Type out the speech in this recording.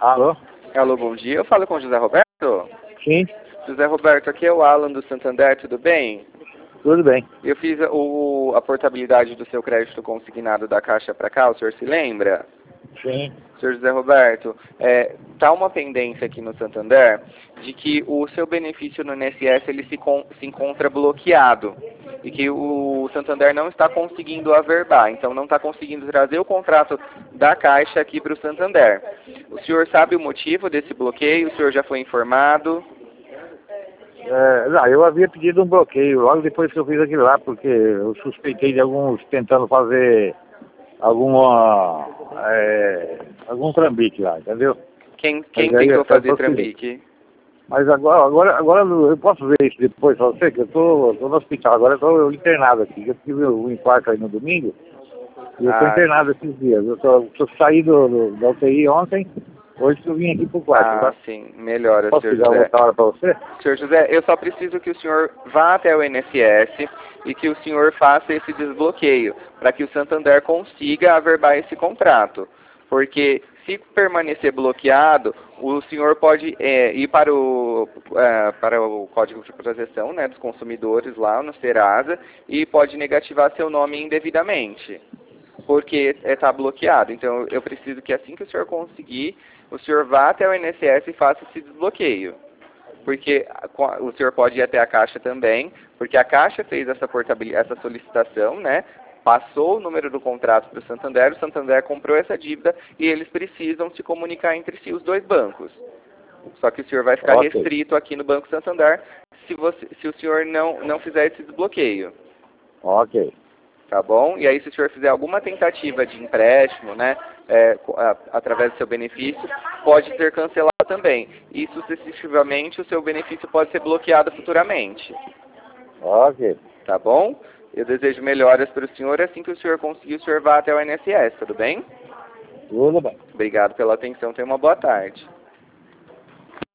Alô? Alô, bom dia. Eu falo com o José Roberto? Sim, José Roberto, aqui é o Alan do Santander, tudo bem? tudo bem. Eu fiz a portabilidade do seu crédito consignado da Caixa para cá, o senhor se lembra? Sim. Senhor José Roberto, tá uma pendência aqui no Santander de que o seu benefício no INSS ele se encontra bloqueado e que o Santander não está conseguindo averbar, então não está conseguindo trazer o contrato da Caixa aqui para o Santander. O senhor sabe o motivo desse bloqueio? O senhor já foi informado? Não, eu havia pedido um bloqueio logo depois que eu fiz aquilo lá, porque eu suspeitei de alguns tentando fazer algum trambique lá, entendeu? Quem Mas aí tentou eu fazer tô seguindo. trambique? Mas agora eu posso ver isso depois pra você, que eu tô no hospital, agora eu tô internado aqui. Eu tive um infarto aí no domingo e eu tô internado esses dias. Eu saí da UTI ontem, hoje eu vim aqui pro quarto, tá? Sim, melhora, Posso senhor ligar José. outra hora pra você? Senhor José, eu só preciso que o senhor vá até o INSS e que o senhor faça esse desbloqueio, para que o Santander consiga averbar esse contrato. Porque se permanecer bloqueado, o senhor pode ir para o Código de Proteção, né, dos Consumidores lá no Serasa e pode negativar seu nome indevidamente, porque está bloqueado. Então eu preciso que assim que o senhor conseguir, o senhor vá até o INSS e faça esse desbloqueio. Porque o senhor pode ir até a Caixa também, porque a Caixa fez essa solicitação, né? Passou o número do contrato para o Santander comprou essa dívida e eles precisam se comunicar entre si, os dois bancos. Só que o senhor vai ficar restrito aqui no Banco Santander se o senhor não fizer esse desbloqueio. Ok. Tá bom? E aí, se o senhor fizer alguma tentativa de empréstimo, né, através do seu benefício, pode ser cancelado também. E, sucessivamente, o seu benefício pode ser bloqueado futuramente. Ok. Tá bom? Eu desejo melhoras para o senhor. Assim que o senhor conseguir, o senhor vá até o INSS, tudo bem? Tudo bem. Obrigado pela atenção. Tenha uma boa tarde.